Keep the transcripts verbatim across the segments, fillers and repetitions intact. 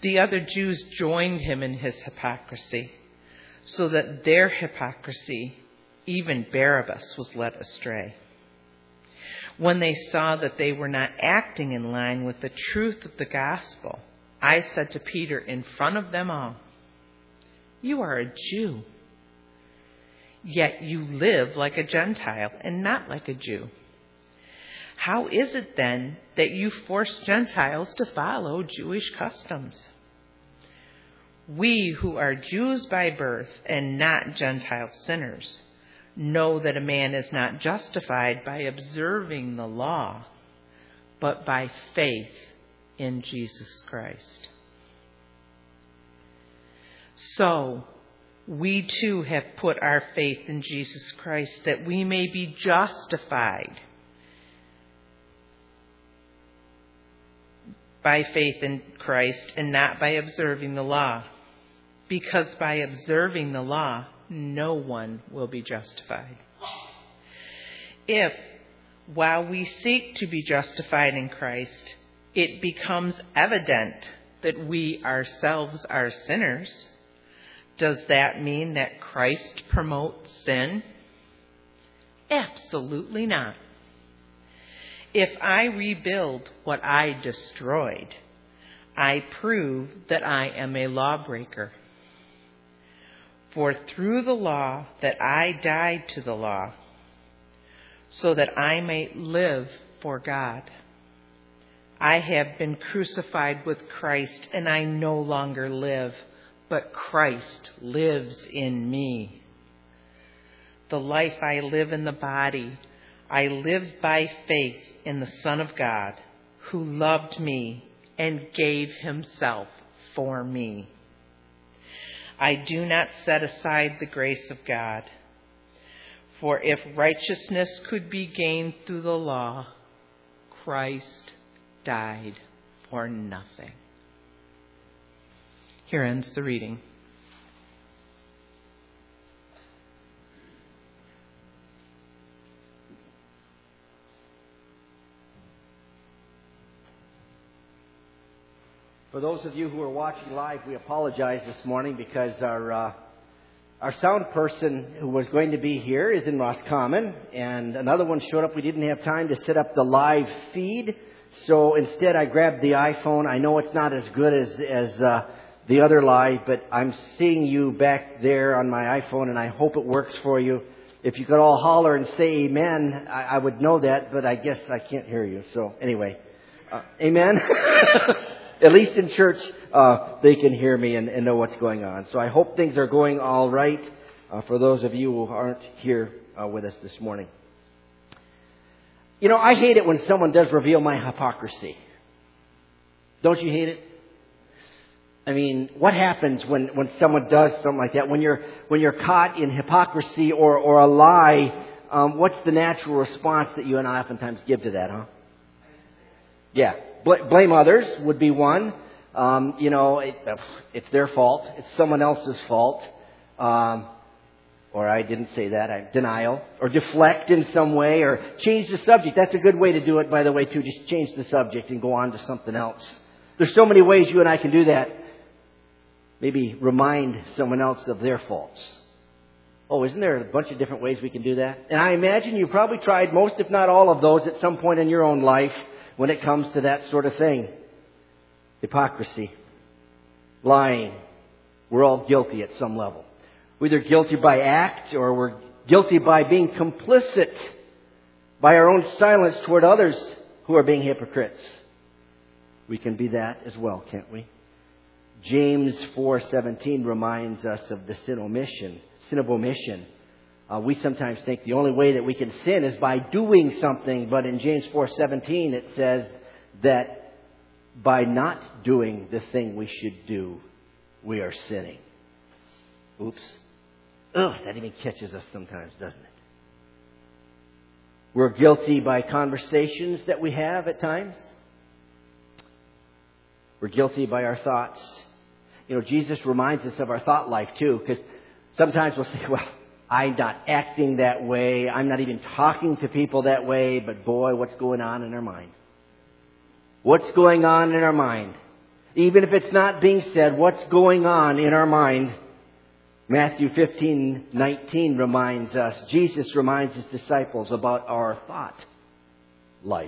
The other Jews joined him in his hypocrisy, so that their hypocrisy, even Barabbas, was led astray. When they saw that they were not acting in line with the truth of the gospel, I said to Peter in front of them all, "You are a Jew, yet you live like a Gentile and not like a Jew. How is it then that you force Gentiles to follow Jewish customs? We who are Jews by birth and not Gentile sinners know that a man is not justified by observing the law, but by faith in Jesus Christ. So, we too have put our faith in Jesus Christ that we may be justified by faith in Christ and not by observing the law. Because by observing the law, no one will be justified. If, while we seek to be justified in Christ, it becomes evident that we ourselves are sinners, does that mean that Christ promotes sin? Absolutely not. If I rebuild what I destroyed, I prove that I am a lawbreaker. For through the law that I died to the law, so that I may live for God. I have been crucified with Christ, and I no longer live, but Christ lives in me. The life I live in the body, I live by faith in the Son of God, who loved me and gave himself for me. I do not set aside the grace of God. For if righteousness could be gained through the law, Christ died for nothing. Here ends the reading. For those of you who are watching live, we apologize this morning because our uh, our sound person who was going to be here is in Roscommon, and another one showed up. We didn't have time to set up the live feed, so instead I grabbed the iPhone. I know it's not as good as as uh, the other live, but I'm seeing you back there on my iPhone, and I hope it works for you. If you could all holler and say amen, I, I would know that, but I guess I can't hear you. So anyway, uh, amen. At least in church, uh, they can hear me and, and know what's going on. So I hope things are going all right uh, for those of you who aren't here uh, with us this morning. You know, I hate it when someone does reveal my hypocrisy. Don't you hate it? I mean, what happens when, when someone does something like that? When you're when you're caught in hypocrisy or, or a lie, um, what's the natural response that you and I oftentimes give to that, huh? Yeah. Blame others would be one. Um, you know, it, it's their fault. It's someone else's fault. Um, or I didn't say that. I, denial. Or deflect in some way. Or change the subject. That's a good way to do it, by the way, too. Just change the subject and go on to something else. There's so many ways you and I can do that. Maybe remind someone else of their faults. Oh, isn't there a bunch of different ways we can do that? And I imagine you probably tried most, if not all of those, at some point in your own life. When it comes to that sort of thing. Hypocrisy. Lying. We're all guilty at some level. We're either guilty by act or we're guilty by being complicit by our own silence toward others who are being hypocrites. We can be that as well, can't we? James four seventeen reminds us of the sin omission, sin of omission. Uh, we sometimes think the only way that we can sin is by doing something, but in James four seventeen it says that by not doing the thing we should do, we are sinning. Oops. Ugh, that even catches us sometimes, doesn't it? We're guilty by conversations that we have at times. We're guilty by our thoughts. You know, Jesus reminds us of our thought life too, because sometimes we'll say, well, I'm not acting that way. I'm not even talking to people that way. But boy, what's going on in our mind? What's going on in our mind? Even if it's not being said, what's going on in our mind? Matthew fifteen nineteen reminds us, Jesus reminds His disciples about our thought life.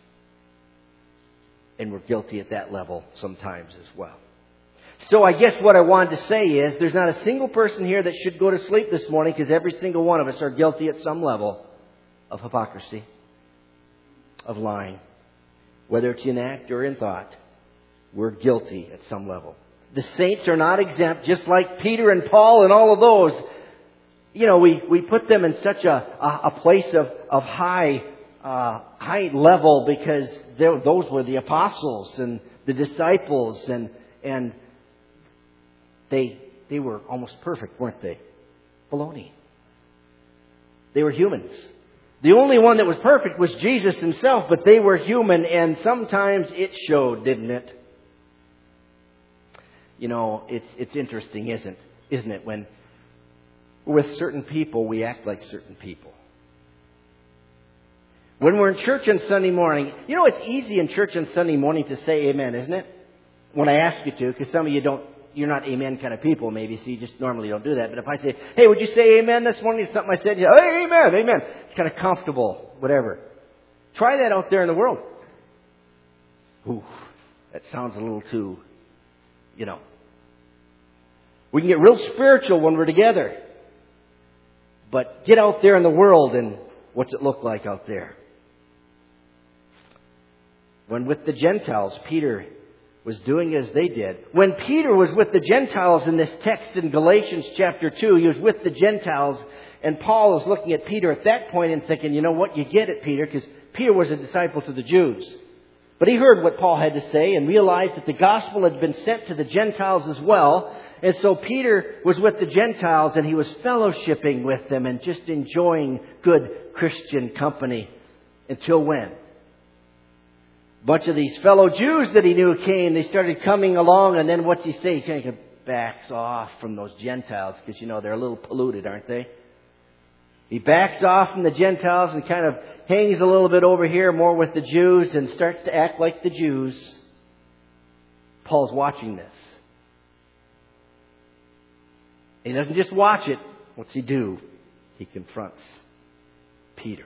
And we're guilty at that level sometimes as well. So I guess what I wanted to say is, there's not a single person here that should go to sleep this morning, because every single one of us are guilty at some level of hypocrisy, of lying. Whether it's in act or in thought, we're guilty at some level. The saints are not exempt, just like Peter and Paul and all of those. You know, we, we put them in such a, a, a place of, of high uh, high level because those were the apostles and the disciples, and and they they were almost perfect, weren't they? Baloney. They were humans. The only one that was perfect was Jesus Himself, but they were human, and sometimes it showed, didn't it? You know, it's it's interesting, isn't isn't it? When with certain people, we act like certain people. When we're in church on Sunday morning, you know, it's easy in church on Sunday morning to say amen, isn't it? When I ask you to, because some of you don't, you're not amen kind of people maybe, so you just normally don't do that. But if I say, hey, would you say amen this morning? It's something I said, yeah, hey, amen, amen. It's kind of comfortable, whatever. Try that out there in the world. Ooh, that sounds a little too, you know. We can get real spiritual when we're together. But get out there in the world, and what's it look like out there? When with the Gentiles, Peter was doing as they did. When Peter was with the Gentiles in this text in Galatians chapter two, he was with the Gentiles, and Paul is looking at Peter at that point and thinking, you know what, you get it, Peter, because Peter was a disciple to the Jews. But he heard what Paul had to say and realized that the gospel had been sent to the Gentiles as well. And so Peter was with the Gentiles, and he was fellowshipping with them and just enjoying good Christian company. Until when? A bunch of these fellow Jews that he knew came. They started coming along, and then what's he say? He kind of backs off from those Gentiles because, you know, they're a little polluted, aren't they? He backs off from the Gentiles and kind of hangs a little bit over here more with the Jews and starts to act like the Jews. Paul's watching this. He doesn't just watch it. What's he do? He confronts Peter.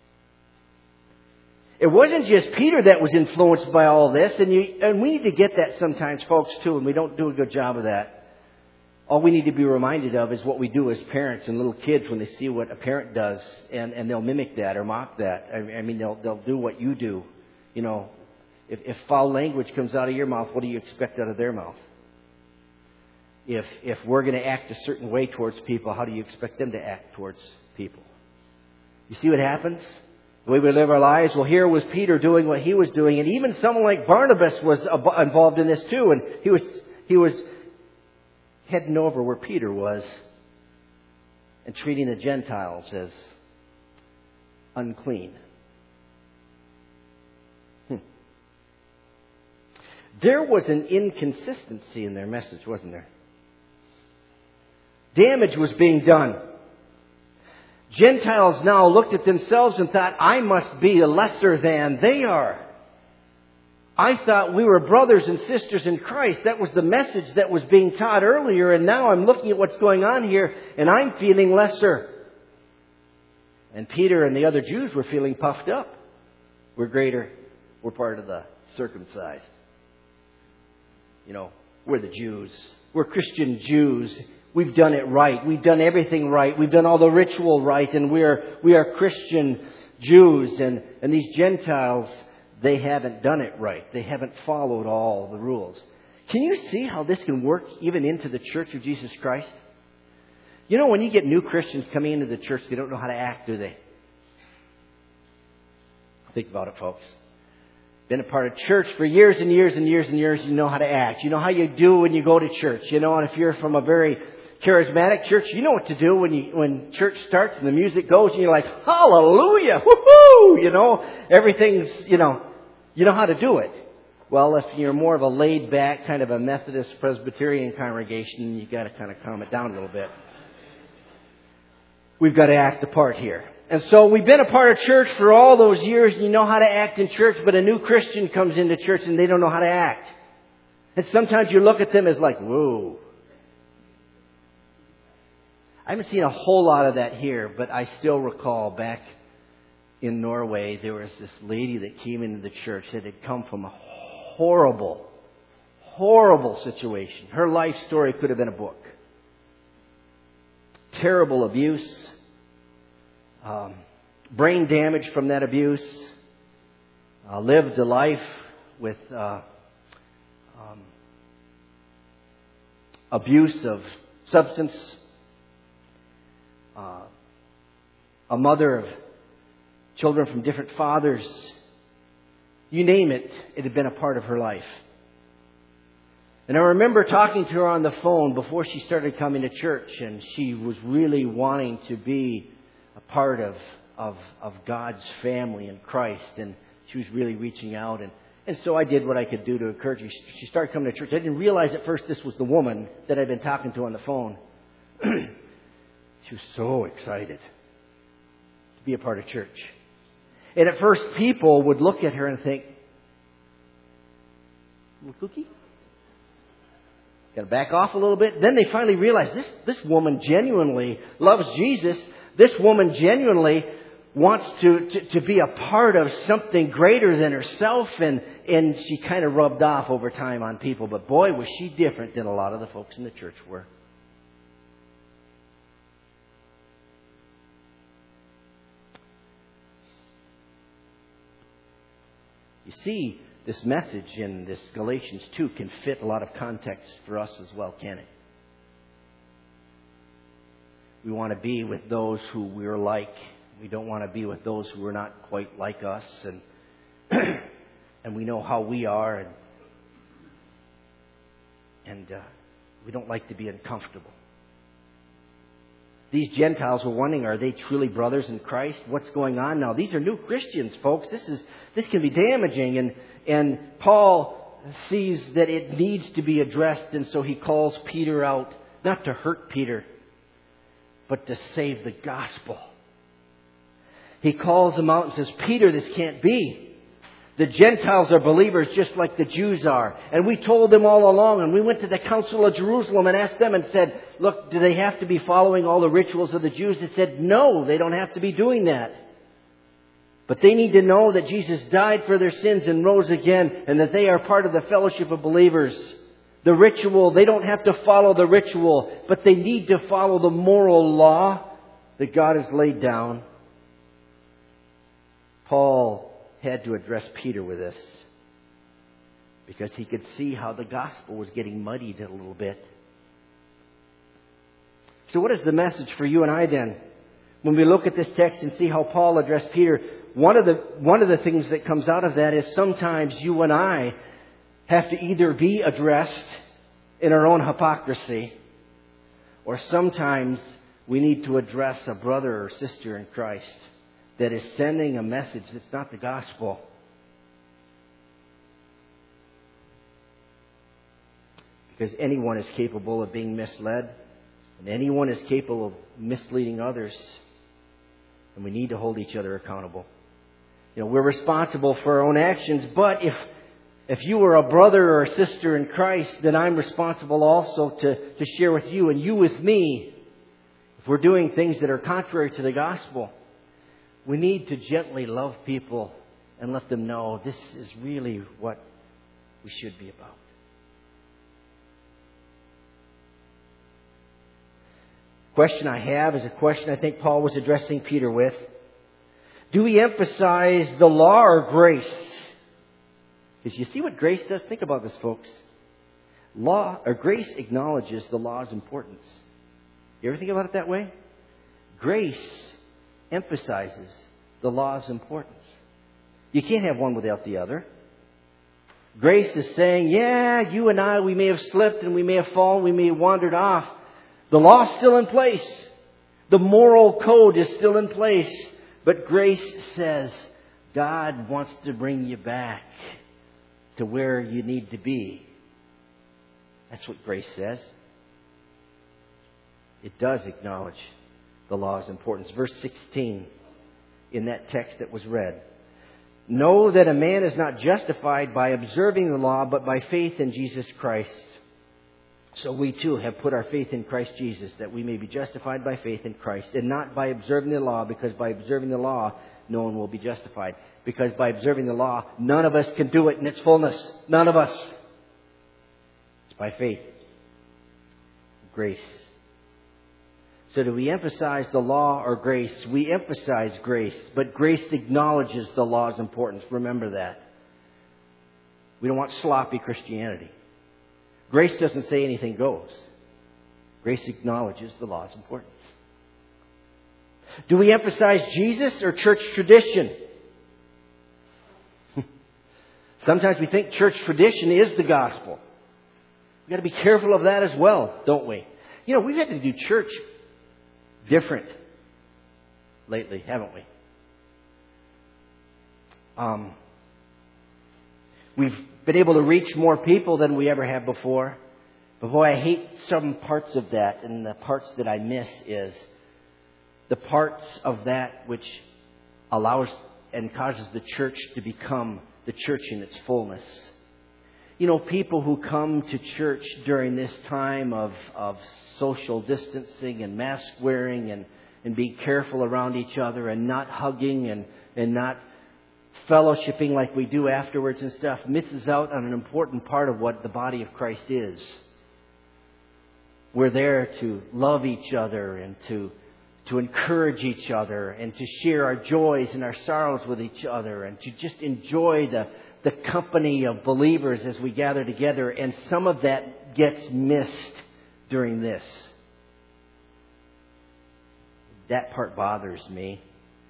It wasn't just Peter that was influenced by all this, and you and we need to get that sometimes, folks, too, and we don't do a good job of that. All we need to be reminded of is what we do as parents and little kids when they see what a parent does, and, and they'll mimic that or mock that. I, I mean, they'll they'll do what you do. You know, if, if foul language comes out of your mouth, what do you expect out of their mouth? If if we're going to act a certain way towards people, how do you expect them to act towards people? You see what happens? The way we live our lives. Well, here was Peter doing what he was doing, and even someone like Barnabas was involved in this too, and he was he was heading over where Peter was and treating the Gentiles as unclean. Hmm. There was an inconsistency in their message, wasn't there? Damage was being done. Gentiles now looked at themselves and thought, I must be lesser than they are. I thought we were brothers and sisters in Christ. That was the message that was being taught earlier, and now I'm looking at what's going on here, and I'm feeling lesser. And Peter and the other Jews were feeling puffed up. We're greater. We're part of the circumcised. You know, we're the Jews. We're Christian Jews. We've done it right. We've done everything right. We've done all the ritual right. And we're we are Christian Jews. And, and these Gentiles, they haven't done it right. They haven't followed all the rules. Can you see how this can work even into the Church of Jesus Christ? You know, when you get new Christians coming into the church, they don't know how to act, do they? Think about it, folks. Been a part of church for years and years and years and years. You know how to act. You know how you do when you go to church. You know, and if you're from a very charismatic church, you know what to do when you when church starts and the music goes and you're like, hallelujah, woohoo! You know, everything's, you know, you know how to do it. Well, if you're more of a laid back kind of a Methodist Presbyterian congregation, you got to kind of calm it down a little bit. We've got to act the part here. And so we've been a part of church for all those years, and you know how to act in church, but a new Christian comes into church and they don't know how to act. And sometimes you look at them as like, whoa. I haven't seen a whole lot of that here, but I still recall back in Norway, there was this lady that came into the church that had come from a horrible, horrible situation. Her life story could have been a book. Terrible abuse, um, brain damage from that abuse, uh, lived a life with uh, um, abuse of substance, uh, a mother of children from different fathers. You name it, it had been a part of her life. And I remember talking to her on the phone before she started coming to church, and she was really wanting to be a part of, of, of God's family in Christ, and she was really reaching out. And, and so I did what I could do to encourage her. She started coming to church. I didn't realize at first this was the woman that I'd been talking to on the phone. She was so excited to be a part of church. And at first people would look at her and think, little cookie? Got to back off a little bit. Then they finally realized this, this woman genuinely loves Jesus. This woman genuinely wants to, to, to be a part of something greater than herself. And, and she kind of rubbed off over time on people. But boy, was she different than a lot of the folks in the church were. You see, this message in this Galatians two can fit a lot of context for us as well, can it? We want to be with those who we're like. We don't want to be with those who are not quite like us. And and we know how we are. And, and uh, we don't like to be uncomfortable. These Gentiles were wondering, are they truly brothers in Christ? What's going on now? These are new Christians, folks. This is this can be damaging. And, and Paul sees that it needs to be addressed. And so he calls Peter out, not to hurt Peter, but to save the gospel. He calls him out and says, Peter, this can't be. The Gentiles are believers just like the Jews are. And we told them all along, and we went to the Council of Jerusalem and asked them and said, look, do they have to be following all the rituals of the Jews? They said, no, they don't have to be doing that. But they need to know that Jesus died for their sins and rose again, and that they are part of the fellowship of believers. The ritual, they don't have to follow the ritual, but they need to follow the moral law that God has laid down. Paul had to address Peter with this because he could see how the gospel was getting muddied a little bit. So what is the message for you and I then? When we look at this text and see how Paul addressed Peter, one of the one of the things that comes out of that is sometimes you and I have to either be addressed in our own hypocrisy, or sometimes we need to address a brother or sister in Christ that is sending a message that's not the gospel. Because anyone is capable of being misled, and anyone is capable of misleading others, and we need to hold each other accountable. You know, we're responsible for our own actions, but if if you are a brother or a sister in Christ, then I'm responsible also to, to share with you and you with me. If we're doing things that are contrary to the gospel, we need to gently love people and let them know this is really what we should be about. The question I have is a question I think Paul was addressing Peter with. Do we emphasize the law or grace? Because you see what grace does? Think about this, folks. Law or grace acknowledges the law's importance. You ever think about it that way? Grace emphasizes the law's importance. You can't have one without the other. Grace is saying, yeah, you and I, we may have slipped and we may have fallen, we may have wandered off. The law's still in place. The moral code is still in place. But grace says God wants to bring you back to where you need to be. That's what grace says. It does acknowledge the law's importance. Verse sixteen in that text that was read. Know that a man is not justified by observing the law, but by faith in Jesus Christ. So we too have put our faith in Christ Jesus, that we may be justified by faith in Christ, and not by observing the law, because by observing the law, no one will be justified. Because by observing the law, none of us can do it in its fullness. None of us. It's by faith. Grace. So do we emphasize the law or grace? We emphasize grace, but grace acknowledges the law's importance. Remember that. We don't want sloppy Christianity. Grace doesn't say anything goes. Grace acknowledges the law's importance. Do we emphasize Jesus or church tradition? Sometimes we think church tradition is the gospel. We've got to be careful of that as well, don't we? You know, we've had to do church different lately, haven't we? Um, we've been able to reach more people than we ever have before. But boy, I hate some parts of that. And the parts that I miss is the parts of that which allows and causes the church to become the church in its fullness. You know, people who come to church during this time of, of social distancing and mask wearing and, and being careful around each other and not hugging and, and not fellowshipping like we do afterwards and stuff, misses out on an important part of what the body of Christ is. We're there to love each other and to, to encourage each other and to share our joys and our sorrows with each other and to just enjoy the the company of believers as we gather together, and some of that gets missed during this. That part bothers me.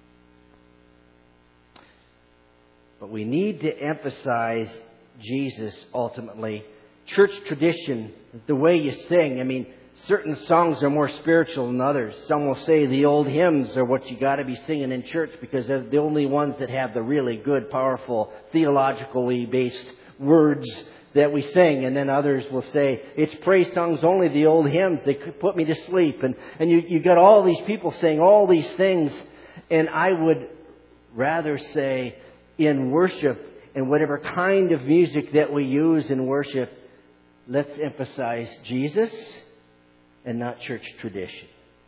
But we need to emphasize Jesus ultimately. Church tradition, the way you sing, I mean, certain songs are more spiritual than others. Some will say the old hymns are what you got to be singing in church because they're the only ones that have the really good, powerful, theologically based words that we sing. And then others will say, it's praise songs only, the old hymns. They could put me to sleep. And, and you, you got all these people saying all these things. And I would rather say in worship and whatever kind of music that we use in worship, let's emphasize Jesus and not church tradition.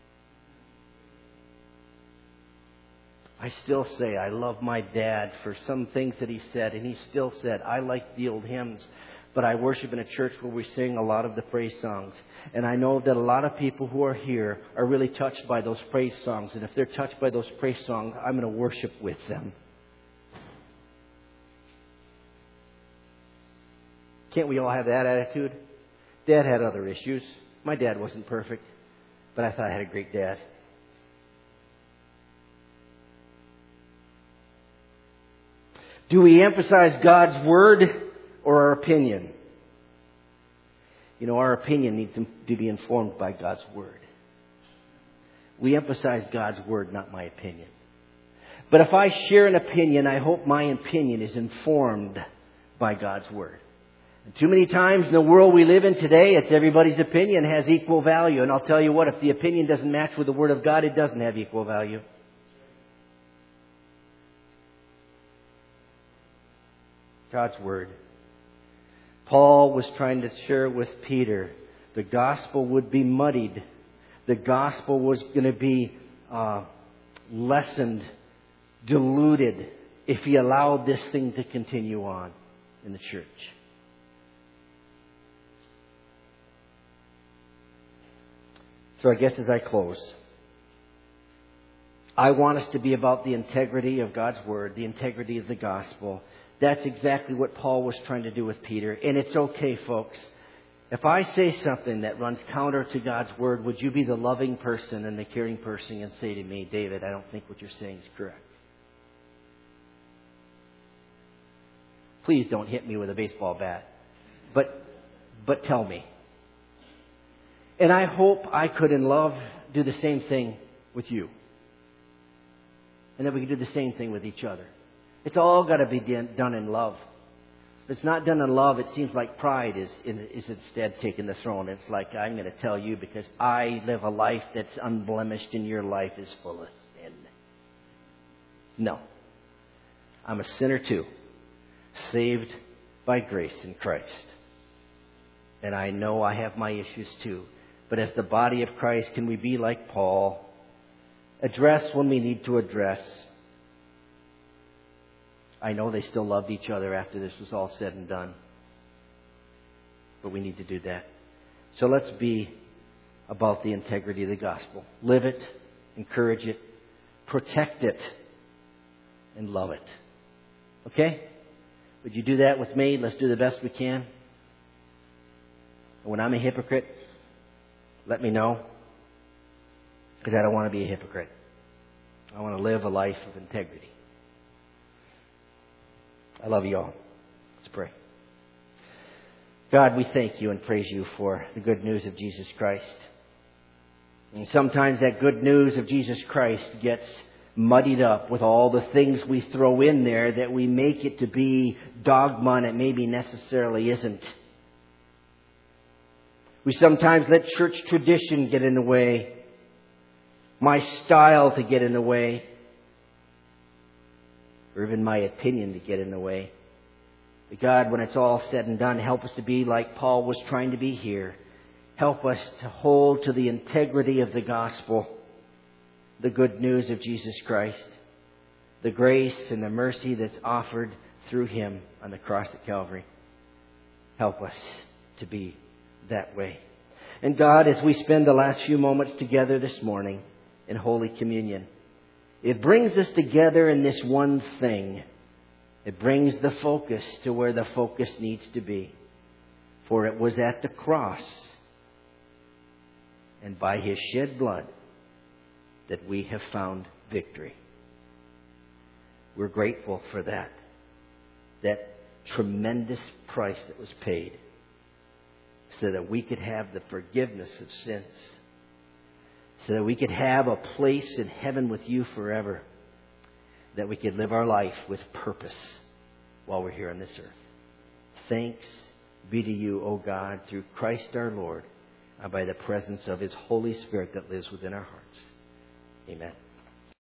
I still say I love my dad for some things that he said, and he still said, I like the old hymns, but I worship in a church where we sing a lot of the praise songs. And I know that a lot of people who are here are really touched by those praise songs, and if they're touched by those praise songs, I'm going to worship with them. Can't we all have that attitude? Dad had other issues. My dad wasn't perfect, but I thought I had a great dad. Do we emphasize God's Word or our opinion? You know, our opinion needs to be informed by God's Word. We emphasize God's Word, not my opinion. But if I share an opinion, I hope my opinion is informed by God's Word. And too many times in the world we live in today, it's everybody's opinion has equal value. And I'll tell you what, if the opinion doesn't match with the Word of God, it doesn't have equal value. God's Word. Paul was trying to share with Peter, the gospel would be muddied. The gospel was going to be uh, lessened, diluted, if he allowed this thing to continue on in the church. So I guess as I close, I want us to be about the integrity of God's Word, the integrity of the gospel. That's exactly what Paul was trying to do with Peter. And it's okay, folks. If I say something that runs counter to God's Word, would you be the loving person and the caring person and say to me, David, I don't think what you're saying is correct. Please don't hit me with a baseball bat. But, but tell me. And I hope I could, in love, do the same thing with you. And that we can do the same thing with each other. It's all got to be done in love. If it's not done in love, it seems like pride is, is instead taking the throne. It's like, I'm going to tell you because I live a life that's unblemished and your life is full of sin. No. I'm a sinner too, saved by grace in Christ. And I know I have my issues too. But as the body of Christ, can we be like Paul? Address when we need to address. I know they still loved each other after this was all said and done. But we need to do that. So let's be about the integrity of the gospel. Live it, encourage it, protect it, and love it. Okay? Would you do that with me? Let's do the best we can. When I'm a hypocrite, let me know. Because I don't want to be a hypocrite. I want to live a life of integrity. I love you all. Let's pray. God, we thank you and praise you for the good news of Jesus Christ. And sometimes that good news of Jesus Christ gets muddied up with all the things we throw in there that we make it to be dogma and it maybe necessarily isn't. We sometimes let church tradition get in the way, my style to get in the way, or even my opinion to get in the way. But God, when it's all said and done, help us to be like Paul was trying to be here. Help us to hold to the integrity of the gospel, the good news of Jesus Christ, the grace and the mercy that's offered through Him on the cross at Calvary. Help us to be that way. And God, as we spend the last few moments together this morning in Holy Communion, it brings us together in this one thing. It brings the focus to where the focus needs to be. For it was at the cross and by His shed blood that we have found victory. We're grateful for that. That tremendous price that was paid so that we could have the forgiveness of sins. So that we could have a place in heaven with you forever. That we could live our life with purpose while we're here on this earth. Thanks be to you, O God, through Christ our Lord, and by the presence of His Holy Spirit that lives within our hearts. Amen.